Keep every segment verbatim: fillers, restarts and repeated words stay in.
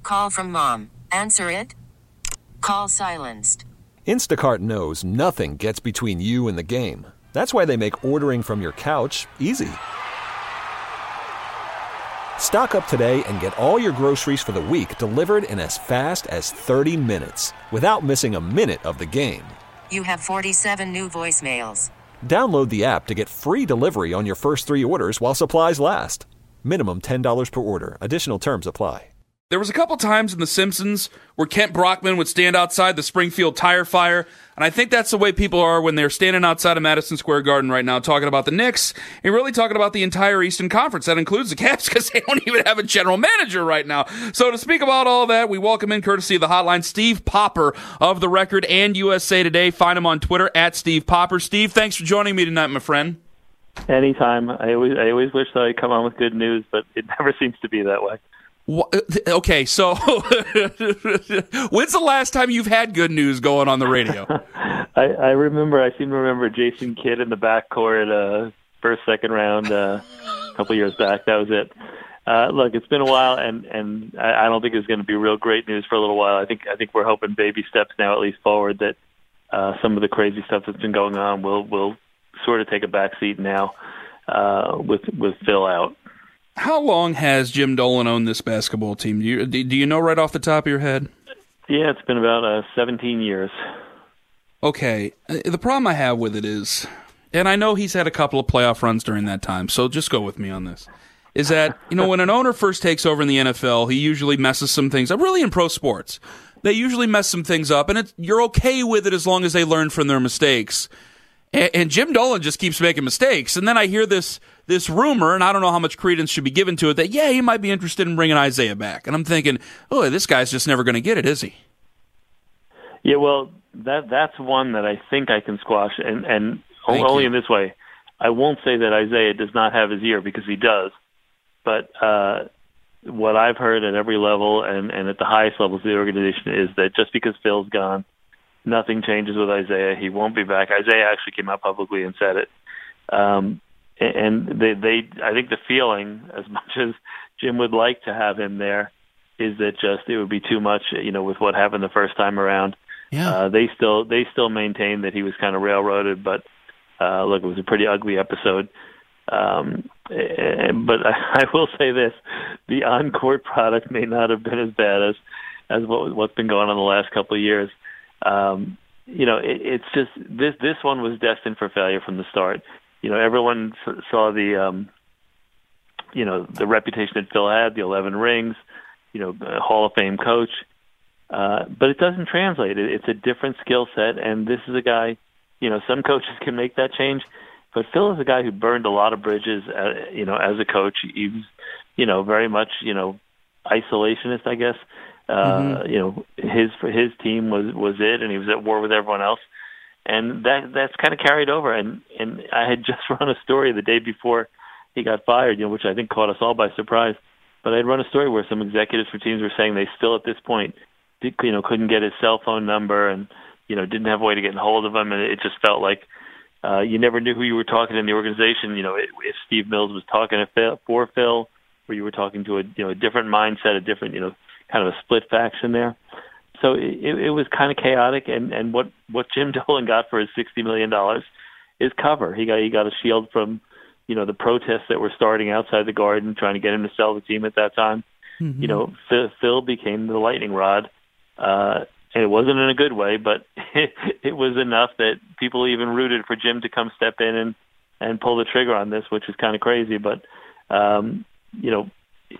Call from mom. Answer it. Call silenced. Instacart knows nothing gets between you and the game. That's why they make ordering from your couch easy. Stock up today and get all your groceries for the week delivered in as fast as thirty minutes without missing a minute of the game. You have forty-seven new voicemails. Download the app to get free delivery on your first three orders while supplies last. Minimum ten dollars per order. Additional terms apply. There was a couple times in The Simpsons where Kent Brockman would stand outside the Springfield Tire Fire, and I think that's the way people are when they're standing outside of Madison Square Garden right now talking about the Knicks and really talking about the entire Eastern Conference. That includes the Cavs because they don't even have a general manager right now. So to speak about all that, we welcome in, courtesy of the hotline, Steve Popper of The Record and U S A Today. Find him on Twitter, at Steve Popper. Steve, thanks for joining me tonight, my friend. Anytime. I always, I always wish that I'd come on with good news, but it never seems to be that way. Okay, so when's the last time you've had good news going on the radio? I, I remember, I seem to remember Jason Kidd in the backcourt, uh, first, second round, uh, a couple years back. That was it. Uh, look, it's been a while, and, and I, I don't think it's going to be real great news for a little while. I think I think we're hoping baby steps now, at least forward, that uh, some of the crazy stuff that's been going on will will sort of take a back seat now uh, with with Phil out. How long has Jim Dolan owned this basketball team? Do you, do you know right off the top of your head? Yeah, it's been about uh, seventeen years. Okay. The problem I have with it is, and I know he's had a couple of playoff runs during that time, so just go with me on this, is that, you know, when an owner first takes over in the N F L, he usually messes some things up, really in pro sports. They usually mess some things up, and it's, you're okay with it as long as they learn from their mistakes. And, and Jim Dolan just keeps making mistakes. And then I hear this this rumor, and I don't know how much credence should be given to it, that, yeah, he might be interested in bringing Isaiah back. And I'm thinking, oh, this guy's just never going to get it, is he? Yeah, well, that that's one that I think I can squash, and, and only you. in this way. I won't say that Isaiah does not have his ear, because he does. But uh, what I've heard at every level and, and at the highest levels of the organization is that just because Phil's gone, nothing changes with Isaiah. He won't be back. Isaiah actually came out publicly and said it. Um, and they, they, I think the feeling, as much as Jim would like to have him there, is that just it would be too much, you know, with what happened the first time around. Yeah. Uh, they still, they still maintain that he was kind of railroaded, but uh, look, it was a pretty ugly episode. Um, and, but I, I will say this: the on-court product may not have been as bad as as what, what's been going on the last couple of years. Um, you know, it, it's just this this one was destined for failure from the start. You know, everyone saw the, um, you know, the reputation that Phil had, the eleven rings, you know, a Hall of Fame coach. Uh, but it doesn't translate. It, it's a different skill set, and this is a guy, you know, some coaches can make that change, but Phil is a guy who burned a lot of bridges, uh, you know, as a coach. He was, you know, very much, you know, isolationist, I guess. Uh, mm-hmm. You know, his his team was, was it, and he was at war with everyone else. And that that's kind of carried over. And, and I had just run a story the day before he got fired, you know, which I think caught us all by surprise. But I had run a story where some executives for teams were saying they still at this point, you know, couldn't get his cell phone number and, you know, didn't have a way to get in hold of him. And it just felt like uh, you never knew who you were talking to in the organization. You know, if Steve Mills was talking to Phil, for Phil, or you were talking to a, you know, a different mindset, a different, you know, kind of a split faction there. So it, it was kind of chaotic, and, and what, what Jim Dolan got for his sixty million dollars is cover. He got he got a shield from, you know, the protests that were starting outside the Garden, trying to get him to sell the team at that time. Mm-hmm. You know, Phil, Phil became the lightning rod, uh, and it wasn't in a good way, but it, it was enough that people even rooted for Jim to come step in and, and pull the trigger on this, which is kind of crazy. But, um, you know,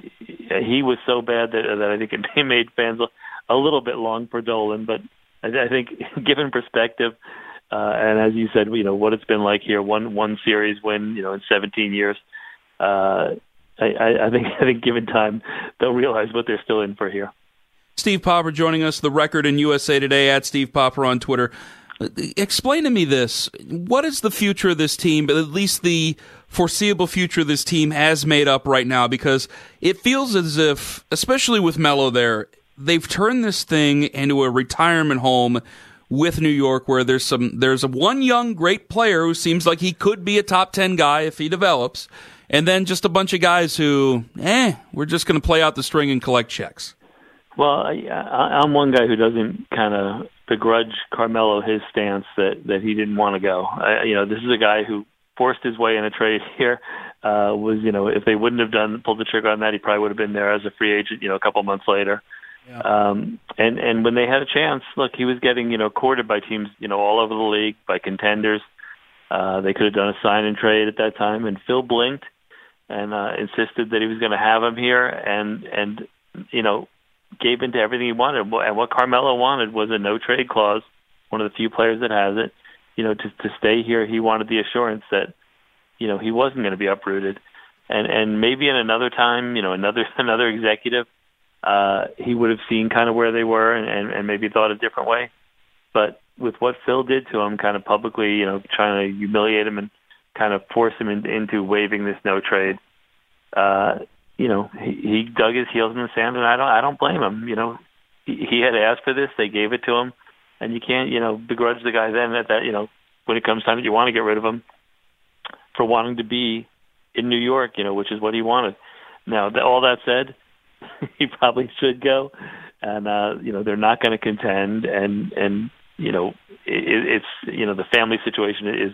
he was so bad that, that I think it made fans a little bit long for Dolan, but I, I think given perspective, uh, and as you said, you know, what it's been like here, one one series win, you know, in seventeen years, uh, I, I think I think given time, they'll realize what they're still in for here. Steve Popper joining us, The Record in U S A Today, at Steve Popper on Twitter. Explain to me this. What is the future of this team, but at least the foreseeable future of this team has made up right now? Because it feels as if, especially with Melo there, they've turned this thing into a retirement home with New York, where there's some there's a one young great player who seems like he could be a top ten guy if he develops, and then just a bunch of guys who, eh, we're just going to play out the string and collect checks. Well, I, I- I'm one guy who doesn't kind of begrudge Carmelo his stance that, that he didn't want to go. I, you know, this is a guy who forced his way in a trade here. Uh, was you know, if they wouldn't have done pulled the trigger on that, he probably would have been there as a free agent. You know, a couple months later. Yeah. Um, and and when they had a chance, look, he was getting you know courted by teams you know all over the league, by contenders. Uh, they could have done a sign and trade at that time, and Phil blinked and uh, insisted that he was going to have him here, and and you know. gave into everything he wanted. And what Carmelo wanted was a no-trade clause, one of the few players that has it. You know, to, to stay here, he wanted the assurance that, you know, he wasn't going to be uprooted. And and maybe in another time, you know, another another executive, uh, he would have seen kind of where they were and, and, and maybe thought a different way. But with what Phil did to him, kind of publicly, you know, trying to humiliate him and kind of force him in, into waiving this no-trade, uh, you know, he, he dug his heels in the sand, and I don't, I don't blame him. You know, he, he had asked for this; they gave it to him, and you can't, you know, begrudge the guy then that, that you know, when it comes time that you want to get rid of him for wanting to be in New York, you know, which is what he wanted. Now, the, all that said, he probably should go, and uh, you know, they're not going to contend, and and you know, it, it's you know, the family situation is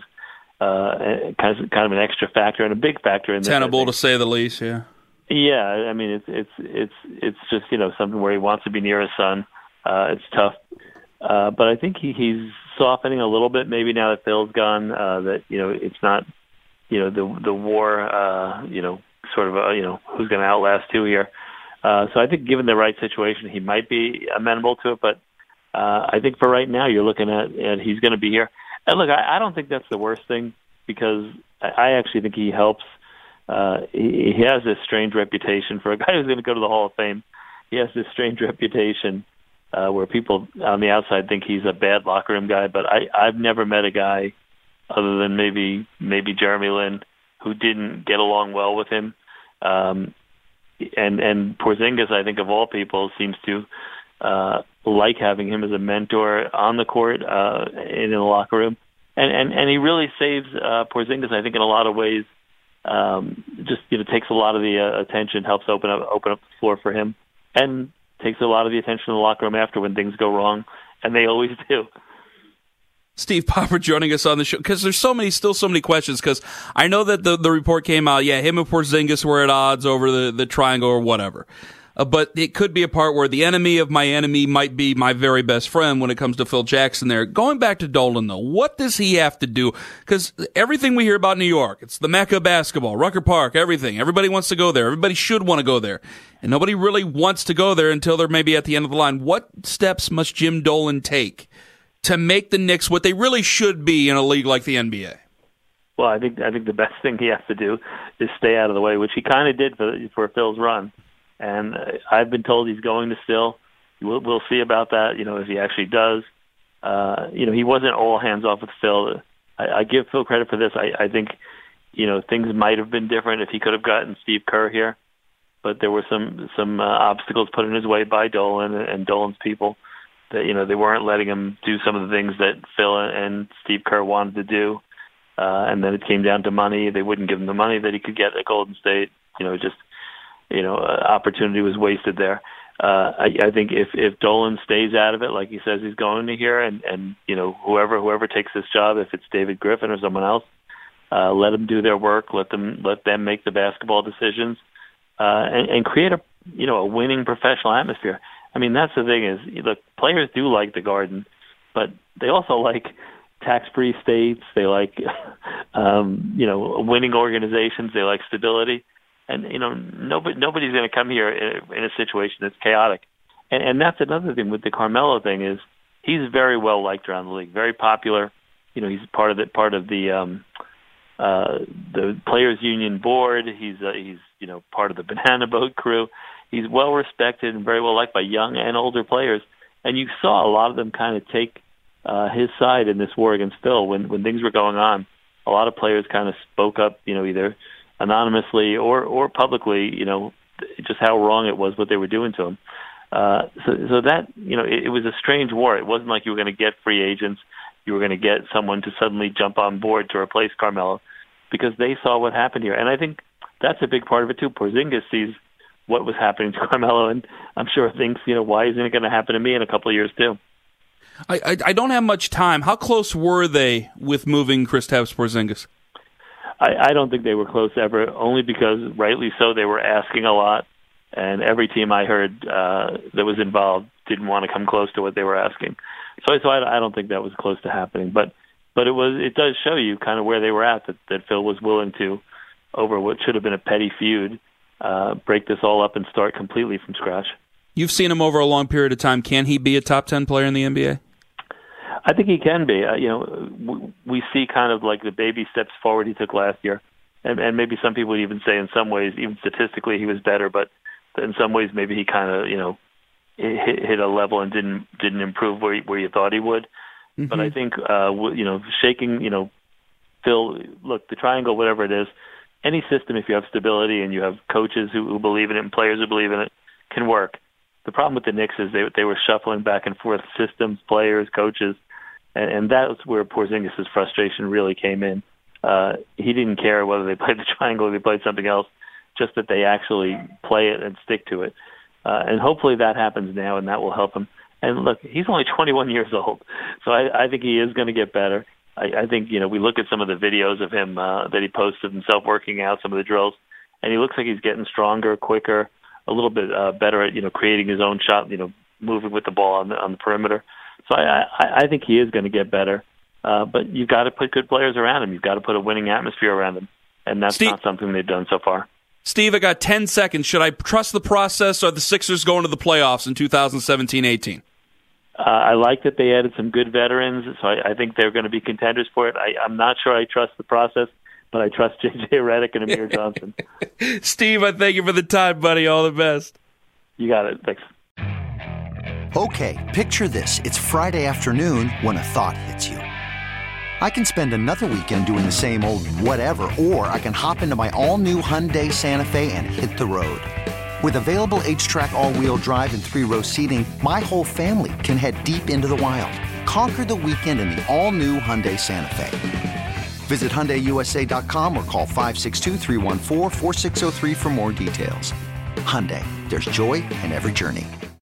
uh, kind of kind of an extra factor and a big factor in this. Tenable to say the least, yeah. Yeah, I mean it's it's it's it's just you know something where he wants to be near his son. Uh, it's tough, uh, but I think he, he's softening a little bit. Maybe now that Phil's gone, uh, that you know it's not you know the the war. Uh, you know, sort of a, you know who's going to outlast two here. Uh, so I think given the right situation, he might be amenable to it. But uh, I think for right now, you're looking at, at he's going to be here. And look, I, I don't think that's the worst thing because I, I actually think he helps. Uh, he, he has this strange reputation for a guy who's going to go to the Hall of Fame. He has this strange reputation uh, where people on the outside think he's a bad locker room guy. But I, I've never met a guy other than maybe maybe Jeremy Lin who didn't get along well with him. Um, and and Porzingis, I think of all people, seems to uh, like having him as a mentor on the court uh, and in the locker room. And and and he really saves uh, Porzingis, I think, in a lot of ways. Um, just you know takes a lot of the uh, attention, helps open up open up the floor for him, and takes a lot of the attention in the locker room after when things go wrong, and they always do. Steve Popper joining us on the show because there's so many, still so many questions. Because I know that the the report came out, yeah, him and Porzingis were at odds over the the triangle or whatever. Uh, but it could be a part where the enemy of my enemy might be my very best friend when it comes to Phil Jackson there. Going back to Dolan, though, what does he have to do? Because everything we hear about New York, it's the Mecca basketball, Rucker Park, everything. Everybody wants to go there. Everybody should want to go there. And nobody really wants to go there until they're maybe at the end of the line. What steps must Jim Dolan take to make the Knicks what they really should be in a league like the N B A? Well, I think I think the best thing he has to do is stay out of the way, which he kind of did for for Phil's run. And I've been told he's going to still. We'll, we'll see about that, you know, if he actually does. Uh, you know, he wasn't all hands off with Phil. I, I give Phil credit for this. I, I think, you know, things might have been different if he could have gotten Steve Kerr here. But there were some some uh, obstacles put in his way by Dolan and, and Dolan's people that, you know, they weren't letting him do some of the things that Phil and Steve Kerr wanted to do. Uh, and then it came down to money. They wouldn't give him the money that he could get at Golden State. You know, just... You know, uh, opportunity was wasted there. Uh, I, I think if, if Dolan stays out of it, like he says he's going to here, and, and you know, whoever whoever takes this job, if it's David Griffin or someone else, uh, let them do their work, let them let them make the basketball decisions, uh, and, and create a you know a winning professional atmosphere. I mean, that's the thing is, look, players do like the Garden, but they also like tax-free states. They like um, you know winning organizations. They like stability. And, you know, nobody, nobody's going to come here in, in a situation that's chaotic. And, and that's another thing with the Carmelo thing is he's very well liked around the league, very popular. You know, he's part of the, part of the, um, uh, the Players Union board. He's, uh, he's, you know, part of the Banana Boat crew. He's well respected and very well liked by young and older players. And you saw a lot of them kind of take uh, his side in this war against Phil when, when things were going on. A lot of players kind of spoke up, you know, either anonymously or, or publicly, you know, just how wrong it was what they were doing to him. Uh, so, so that, you know, it, it was a strange war. It wasn't like you were going to get free agents. You were going to get someone to suddenly jump on board to replace Carmelo because they saw what happened here. And I think that's a big part of it too. Porzingis sees what was happening to Carmelo, and I'm sure thinks, you know, why isn't it going to happen to me in a couple of years too? I, I, I don't have much time. How close were they with moving Kristaps Porzingis? I, I don't think they were close ever, only because, rightly so, they were asking a lot, and every team I heard uh, that was involved didn't want to come close to what they were asking. So, so I, I don't think that was close to happening. But but it was it does show you kind of where they were at, that, that Phil was willing to, over what should have been a petty feud, uh, break this all up and start completely from scratch. You've seen him over a long period of time. Can he be a top ten player in the N B A? I think he can be. Uh, you know, we see kind of like the baby steps forward he took last year, and, and maybe some people would even say in some ways, even statistically, he was better. But in some ways, maybe he kind of, you know, hit, hit a level and didn't didn't improve where where you thought he would. Mm-hmm. But I think, uh, you know, shaking, you know, Phil, look, the triangle, whatever it is, any system, if you have stability and you have coaches who, who believe in it and players who believe in it, can work. The problem with the Knicks is they they were shuffling back and forth systems, players, coaches. And, and that's where Porzingis' frustration really came in. Uh, he didn't care whether they played the triangle or they played something else, just that they actually play it and stick to it. Uh, and hopefully that happens now, and that will help him. And look, he's only twenty-one years old, so I, I think he is going to get better. I, I think, you know, we look at some of the videos of him uh, that he posted himself working out, some of the drills, and he looks like he's getting stronger, quicker, a little bit uh, better at, you know, creating his own shot, you know, moving with the ball on the, on the perimeter. So I, I, I think he is going to get better, uh, but you've got to put good players around him. You've got to put a winning atmosphere around him, and that's Steve, not something they've done so far. Steve, I got ten seconds. Should I trust the process, or are the Sixers going to the playoffs in two thousand seventeen eighteen? Uh, I like that they added some good veterans, so I, I think they're going to be contenders for it. I, I'm not sure I trust the process, but I trust J J Redick and Amir Johnson. Steve, I thank you for the time, buddy. All the best. You got it. Thanks. Okay, picture this. It's Friday afternoon when a thought hits you. I can spend another weekend doing the same old whatever, or I can hop into my all-new Hyundai Santa Fe and hit the road. With available H-Track all-wheel drive and three-row seating, my whole family can head deep into the wild. Conquer the weekend in the all-new Hyundai Santa Fe. Visit Hyundai U S A dot com or call five six two, three one four, four six zero three for more details. Hyundai, there's joy in every journey.